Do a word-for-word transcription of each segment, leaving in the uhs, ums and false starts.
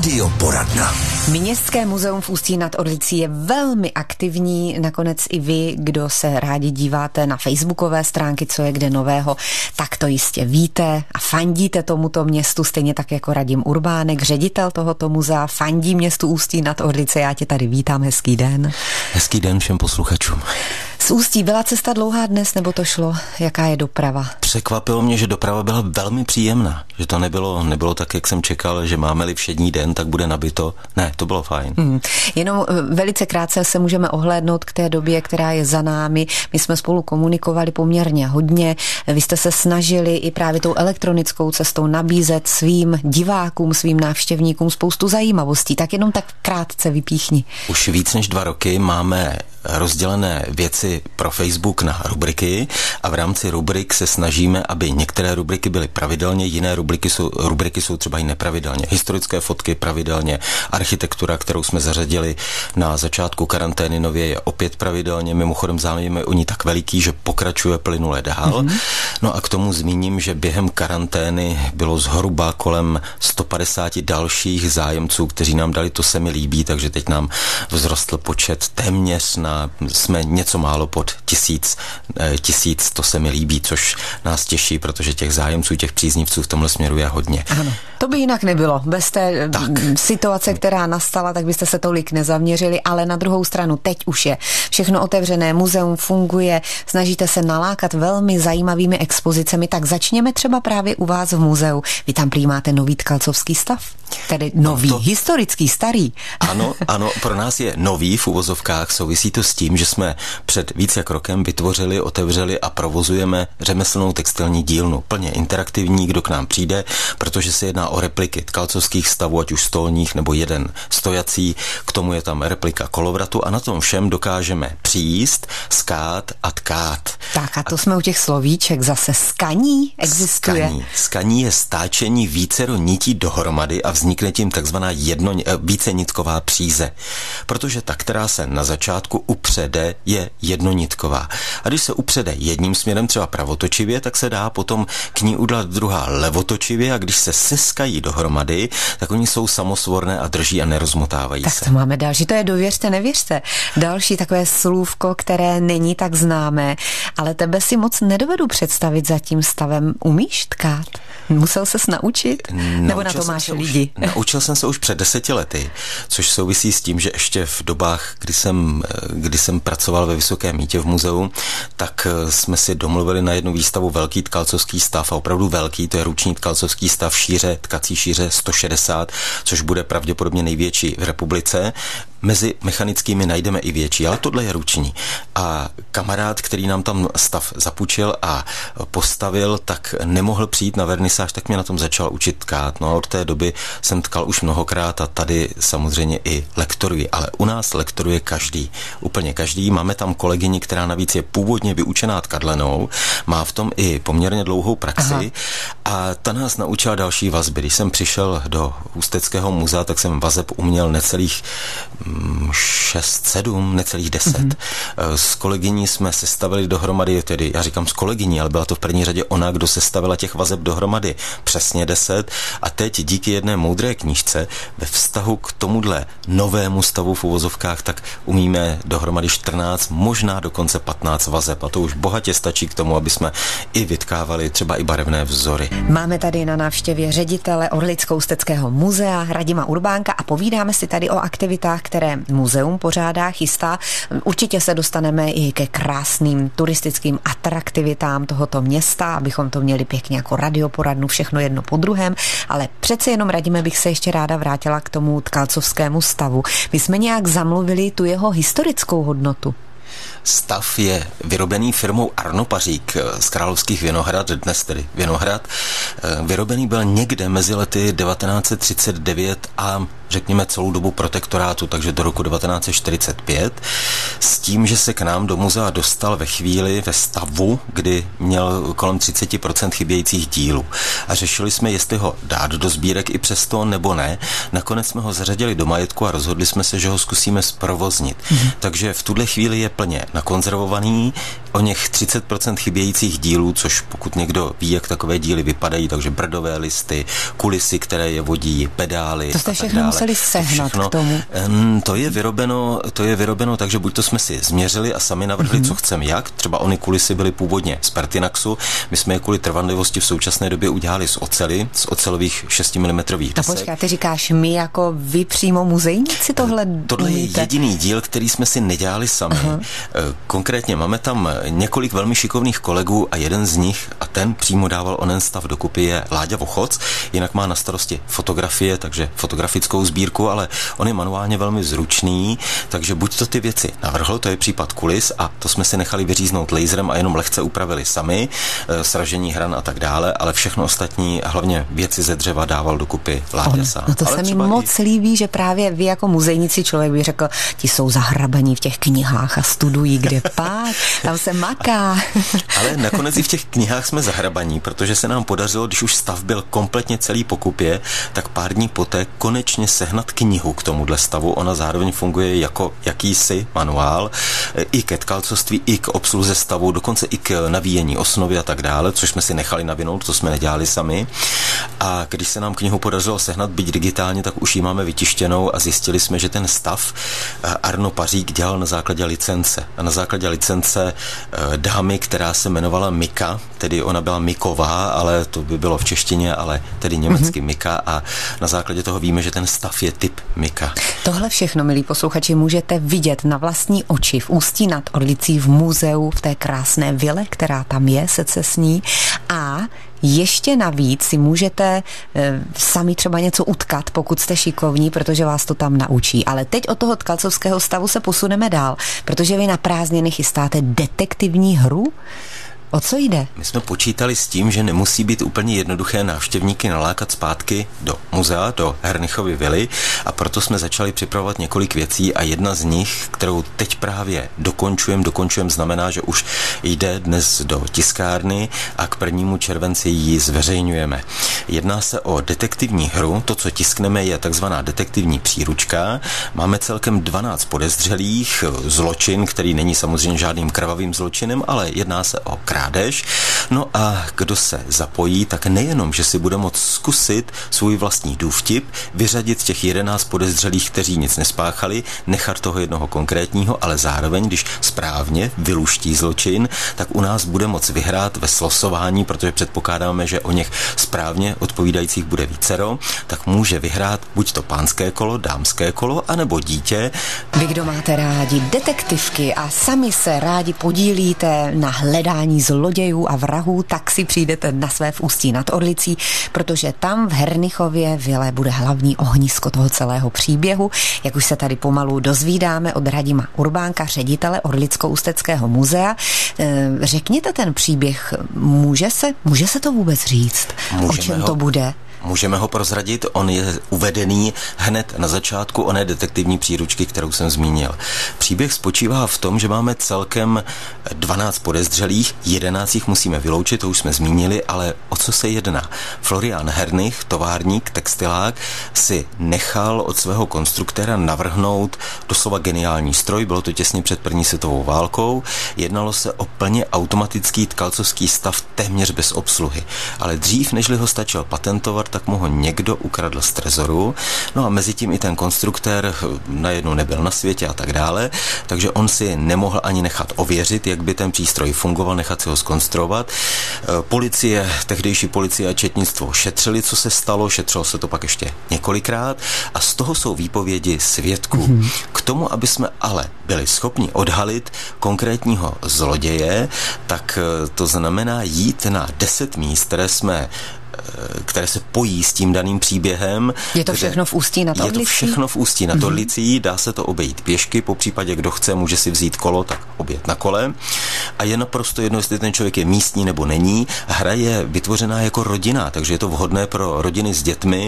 Radioporadna. Městské muzeum v Ústí nad Orlicí je velmi aktivní, nakonec i vy, kdo se rádi díváte na facebookové stránky, co je kde nového, tak to jistě víte a fandíte tomuto městu, stejně tak jako Radim Urbánek, ředitel tohoto muzea, fandí městu Ústí nad Orlicí. Já tě tady vítám, hezký den. Hezký den všem posluchačům. Z Ústí byla cesta dlouhá dnes, nebo to šlo? Jaká je doprava? Překvapilo mě, že doprava byla velmi příjemná. Že to nebylo, nebylo tak, jak jsem čekal, že máme-li všední den, tak bude nabito. Ne, to bylo fajn. Hmm. Jenom velice krátce se můžeme ohlédnout k té době, která je za námi. My jsme spolu komunikovali poměrně hodně. Vy jste se snažili i právě tou elektronickou cestou nabízet svým divákům, svým návštěvníkům spoustu zajímavostí. Tak jenom tak krátce vypíchni. Už víc než dva roky máme rozdělené věci pro Facebook na rubriky a v rámci rubrik se snažíme, aby některé rubriky byly pravidelně, jiné rubriky jsou, rubriky jsou třeba i nepravidelně. Historické fotky pravidelně, architektura, kterou jsme zařadili na začátku karantény, nově je opět pravidelně, mimochodem zájem je o ní tak veliký, že pokračuje plynule dál. Mm-hmm. No a k tomu zmíním, že během karantény bylo zhruba kolem sto padesát dalších zájemců, kteří nám dali, to se mi líbí, takže teď nám vzrostl počet téměř na jsme něco málo pod tisíc, tisíc, to se mi líbí, což nás těší, protože těch zájemců, těch příznivců v tomhle směru je hodně. Ano, to by jinak nebylo. Bez té tak. situace, která nastala, tak byste se tolik nezaměřili, ale na druhou stranu teď už je všechno otevřené, muzeum funguje, snažíte se nalákat velmi zajímavými expozicemi, tak začněme třeba právě u vás v muzeu. Vy tam prý máte nový tkalcovský stav, tedy nový, no to... historický, starý. Ano, ano, pro nás je nový v uvozovkách, souvisí to s tím, že jsme před víc jak rokem vytvořili, otevřeli a provozujeme řemeslnou textilní dílnu. Plně interaktivní, kdo k nám přijde, protože se jedná o repliky tkalcovských stavů, ať už stolních nebo jeden stojací, k tomu je tam replika kolovratu a na tom všem dokážeme přijíst, skát a tkát. Tak a to a jsme u těch slovíček zase. Skaní existuje? Skaní. Skaní je stáčení vícero nití dohromady a vznikne tím takzvaná jedno, vícenitková příze. Protože ta, která se na začátku upřede, je jednonitková. A když se upřede jedním směrem, třeba pravotočivě, tak se dá potom k ní udělat druhá levotočivě a když se seskají dohromady, tak oni jsou samosvorné a drží a nerozmotávají tak se. Tak to máme další, to je dověřte, nevěřte. Další takové slůvko, které není tak známé, ale tebe si moc nedovedu představit za tím stavem. Umíš tkát? Musel ses naučit? Naučil Nebo na to máš lidi? Už, naučil jsem se už před deseti lety, což souvisí s tím, že ještě v dobách, kdy jsem, kdy jsem pracoval ve Vysokém Mýtě v muzeu, tak jsme si domluvili na jednu výstavu velký tkalcovský stav a opravdu velký, to je ruční tkalcovský stav šíře, tkací šíře sto šedesát, což bude pravděpodobně největší v republice. Mezi mechanickými najdeme i větší, ale tohle je ruční. A kamarád, který nám tam stav zapůjčil a postavil, tak nemohl přijít na vernisáž, tak mě na tom začal učit tkát. No a od té doby jsem tkal už mnohokrát a tady samozřejmě i lektoruji. Ale u nás lektoruje každý, úplně každý. Máme tam kolegyni, která navíc je původně vyučená tkadlenou, má v tom i poměrně dlouhou praxi. Aha. A ta nás naučila další vazby. Když jsem přišel do Ústeckého muzea, tak jsem vazeb uměl necelých šest, sedm, necelých deset. Mm-hmm. S kolegyní jsme sestavili dohromady, tedy já říkám s kolegyní, ale byla to v první řadě ona, kdo sestavila těch vazeb dohromady přesně deset a teď díky jedné moudré knížce ve vztahu k tomuhle novému stavu v uvozovkách, tak umíme dohromady čtrnáct, možná dokonce patnáct vazeb a to už bohatě stačí k tomu, aby jsme i vytkávali třeba i barevné vzory. Máme tady na návštěvě ředitele Orlicko-Ústeckého muzea Radima Urbánka a povídáme si tady o aktivitách, které muzeum pořádá, chystá. Určitě se dostaneme i ke krásným turistickým atraktivitám tohoto města, abychom to měli pěkně jako radioporadnu, všechno jedno po druhém, ale přece jenom, Radime, bych se ještě ráda vrátila k tomu tkalcovskému stavu. My jsme nějak zamluvili tu jeho historickou hodnotu. Stav je vyrobený firmou Arno Pařík z Královských Vinohrad, dnes tedy Vinohrad. Vyrobený byl někde mezi lety devatenáct set třicet devět a řekněme celou dobu protektorátu, takže do roku devatenáct set čtyřicet pět, s tím, že se k nám do muzea dostal ve chvíli, ve stavu, kdy měl kolem třicet procent chybějících dílů. A řešili jsme, jestli ho dát do sbírek i přesto, nebo ne. Nakonec jsme ho zařadili do majetku a rozhodli jsme se, že ho zkusíme zprovoznit. Mm-hmm. Takže v tuhle chvíli je plně nakonzervovaný, o něch třicet procent chybějících dílů, což pokud někdo ví, jak takové díly vypadají, takže brdové listy, kulisy, které je vodí, pedály. To jste všechno museli sehnat všechno, k tomu? To je vyrobeno, to je vyrobeno, takže buď to jsme si změřili a sami navrhli, mm-hmm. co chceme, jak. Třeba ony kulisy byly původně z Pertinaxu, my jsme je kvůli trvanlivosti v současné době udělali z oceli, z ocelových šestimilimetrových desek. A počkej, ty říkáš my jako vy přímo muzejníci tohle Tohle umíte? je jediný díl, který jsme si nedělali sami. Aha. Konkrétně máme tam několik velmi šikovných kolegů a jeden z nich, a ten přímo dával onen stav dokupy, je Láďa Vochoc, jinak má na starosti fotografie, takže fotografickou sbírku, ale on je manuálně velmi zručný, takže buď to ty věci navrhl, to je případ kulis, a to jsme si nechali vyříznout laserem a jenom lehce upravili sami, sražení hran a tak dále, ale všechno ostatní, hlavně věci ze dřeva, dával dokupy Láďa sám. No to ale se mi moc i... líbí, že právě vy jako muzejníci, člověk by řekl, ti jsou zahrabaní v těch knihách a studují, kde pak, tam se maká. Ale nakonec i v těch knihách jsme zahrabaní, protože se nám podařilo, když už stav byl kompletně celý po kupě, tak pár dní poté konečně sehnat knihu k tomuhle stavu. Ona zároveň funguje jako jakýsi manuál i ke tkalcovství, i k obsluze stavu, dokonce i k navíjení osnovy a tak dále, což jsme si nechali navinout, to jsme nedělali sami. A když se nám knihu podařilo sehnat, byť digitálně, tak už ji máme vytištěnou a zjistili jsme, že ten stav Arno Pařík dělal na základě licence. A na základě licence dámy, která se jmenovala Mika, tedy ona byla Miková, ale to by bylo v češtině, ale tedy německy mm-hmm. Mika, a na základě toho víme, že ten stav je typ Mika. Tohle všechno, milí posluchači, můžete vidět na vlastní oči v Ústí nad Orlicí v muzeu, v té krásné vile, která tam je, secesní, a ještě navíc si můžete e, sami třeba něco utkat, pokud jste šikovní, protože vás to tam naučí. Ale teď od toho tkalcovského stavu se posuneme dál, protože vy na prázdniny chystáte detektivní hru. O co jde? My jsme počítali s tím, že nemusí být úplně jednoduché návštěvníky nalákat zpátky do muzea, do Hernichovy vily, a proto jsme začali připravovat několik věcí a jedna z nich, kterou teď právě dokončujeme, dokončujeme znamená, že už jde dnes do tiskárny a k prvnímu červenci ji zveřejňujeme. Jedná se o detektivní hru, to, co tiskneme, je takzvaná detektivní příručka. Máme celkem dvanáct podezřelých, zločin, který není samozřejmě žádným krvavým zločinem, ale jedná se o krádež. No a kdo se zapojí, tak nejenom, že si bude moct zkusit svůj vlastní důvtip, vyřadit těch jedenáct podezřelých, kteří nic nespáchali, nechat toho jednoho konkrétního, ale zároveň, když správně vyluští zločin, tak u nás bude moct vyhrát ve slosování, protože předpokládáme, že o něch správně odpovídajících bude vícero, tak může vyhrát buď to pánské kolo, dámské kolo, anebo dítě. Vy, kdo máte rádi detektivky a sami se rádi podílíte na hledání zlodějů a vrahů, tak si přijdete na své v Ústí nad Orlicí, protože tam v Hernichově vile bude hlavní ohnisko toho celého příběhu, jak už se tady pomalu dozvídáme od Radima Urbánka, ředitele Orlicko-Ústeckého muzea. Řekněte ten příběh, může se, může se to vůbec říct? Můžeme o čem ho... to bude? Můžeme ho prozradit, on je uvedený hned na začátku oné detektivní příručky, kterou jsem zmínil. Příběh spočívá v tom, že máme celkem dvanáct podezřelých, jedenáct jich musíme vyloučit, to už jsme zmínili, ale o co se jedná? Florian Hernich, továrník, textilák, si nechal od svého konstruktéra navrhnout doslova geniální stroj, bylo to těsně před první světovou válkou, jednalo se o plně automatický tkalcovský stav téměř bez obsluhy, ale dřív, nežli ho stačil patentovat, tak mu ho někdo ukradl z trezoru. No a mezi tím i ten konstruktér najednou nebyl na světě a tak dále, takže on si nemohl ani nechat ověřit, jak by ten přístroj fungoval, nechat si ho zkonstruovat. Policie, tehdejší policie a četnictvo šetřili, co se stalo, šetřilo se to pak ještě několikrát a z toho jsou výpovědi svědků. Mm-hmm. K tomu, aby jsme ale byli schopni odhalit konkrétního zloděje, tak to znamená jít na deset míst, které jsme které se pojí s tím daným příběhem. Je to všechno v Ústí nad Orlicí? Je to všechno v Ústí nad Orlicí, dá se to obejít pěšky, po případě kdo chce, může si vzít kolo, tak objet na kole. A je naprosto jedno, jestli ten člověk je místní nebo není. Hra je vytvořená jako rodina, takže je to vhodné pro rodiny s dětmi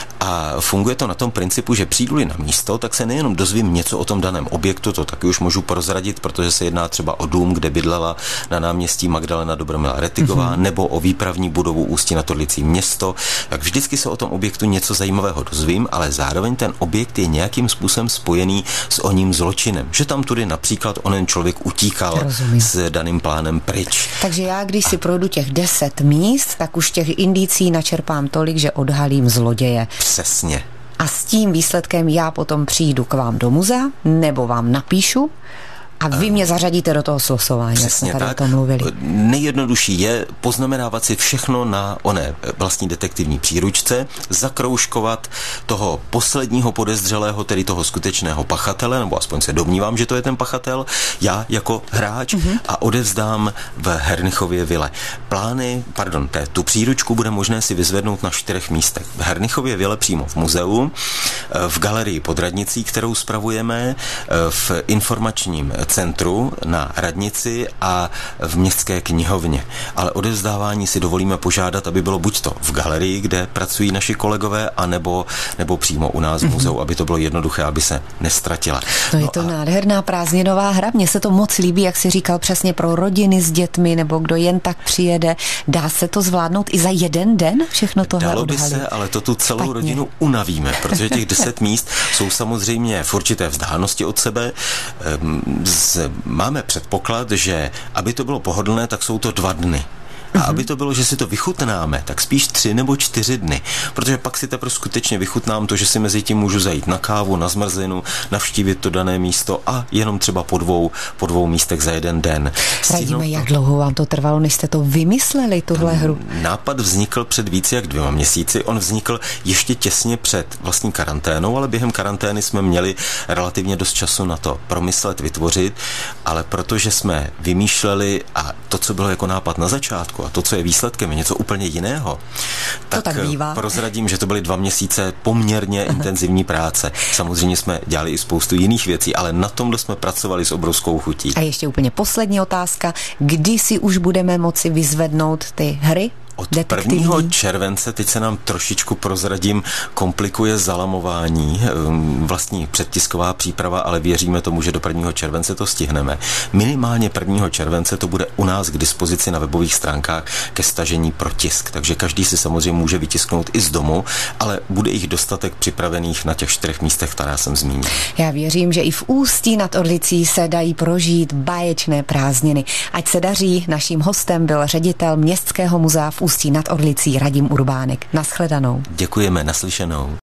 a funguje to na tom principu, že přijdu-li na místo, tak se nejenom dozvím něco o tom daném objektu, to taky už můžu prozradit, protože se jedná třeba o dům, kde bydlela na náměstí Magdalena Dobromila Retigová, mm-hmm. nebo o výpravní budovu Ústí nad Orlicí město, tak vždycky se o tom objektu něco zajímavého dozvím, ale zároveň ten objekt je nějakým způsobem spojený s oním zločinem. Že tam tudy například onen člověk utíkal Rozumím. s daným plánem pryč. Takže já, když si projdu těch deset míst, tak už těch indicí načerpám tolik, že odhalím zloděje. Přesně. a s tím výsledkem já potom přijdu k vám do muzea nebo vám napíšu a vy mě zařadíte do toho slosování, jak jsme tady tak o tom mluvili. Nejjednodušší je poznamenávat si všechno na oné vlastní detektivní příručce, zakroužkovat toho posledního podezřelého, tedy toho skutečného pachatele, nebo aspoň se domnívám, že to je ten pachatel, já jako hráč mm-hmm. a odevzdám v Hernichově vile. Plány, pardon, té, tu příručku bude možné si vyzvednout na čtyřech místech. V Hernichově vile přímo v muzeu, v galerii pod radnicí, kterou spravujeme, v informačním centru na radnici a v městské knihovně. Ale odevzdávání si dovolíme požádat, aby bylo buď to v galerii, kde pracují naši kolegové, anebo nebo přímo u nás v muzeu, aby to bylo jednoduché, aby se nestratila. No, je to no a... nádherná prázdninová hra. Mně se to moc líbí, jak si říkal, přesně pro rodiny s dětmi, nebo kdo jen tak přijede. Dá se to zvládnout i za jeden den? Všechno tohle Dalo by odhalit? se, ale to tu celou Špatně. rodinu unavíme, protože těch deset míst jsou samozřejmě v určité vzdálenosti od sebe. Z, máme předpoklad, že aby to bylo pohodlné, tak jsou to dva dny. A aby to bylo, že si to vychutnáme, tak spíš tři nebo čtyři dny. Protože pak si teprve skutečně vychutnám to, že si mezi tím můžu zajít na kávu, na zmrzlinu, navštívit to dané místo a jenom třeba po dvou, po dvou místech za jeden den. Radíme, jak dlouho vám to trvalo, než jste to vymysleli, tuhle hru? Nápad vznikl před více jak dvěma měsíci. On vznikl ještě těsně před vlastní karanténou, ale během karantény jsme měli relativně dost času na to promyslet, vytvořit, ale protože jsme vymýšleli a to, co bylo jako nápad na začátku, a to, co je výsledkem, je něco úplně jiného, tak, tak prozradím, že to byly dva měsíce poměrně Aha. intenzivní práce. Samozřejmě jsme dělali i spoustu jiných věcí, ale na tomhle jsme pracovali s obrovskou chutí. A ještě úplně poslední otázka. Kdy si už budeme moci vyzvednout ty hry? Od prvního července, teď se nám trošičku prozradím, komplikuje zalamování, vlastní předtisková příprava, ale věříme tomu, že do prvního července to stihneme. Minimálně prvního července to bude u nás k dispozici na webových stránkách ke stažení pro tisk, takže každý si samozřejmě může vytisknout i z domu, ale bude jich dostatek připravených na těch čtyřech místech, která jsem zmínil. Já věřím, že i v Ústí nad Orlicí se dají prožít báječné prázdniny. Ať se daří, naším hostem byl ředitel Městského muzea v Ústí nad Orlicí Radim Urbánek. Nashledanou. Děkujeme, naslyšenou.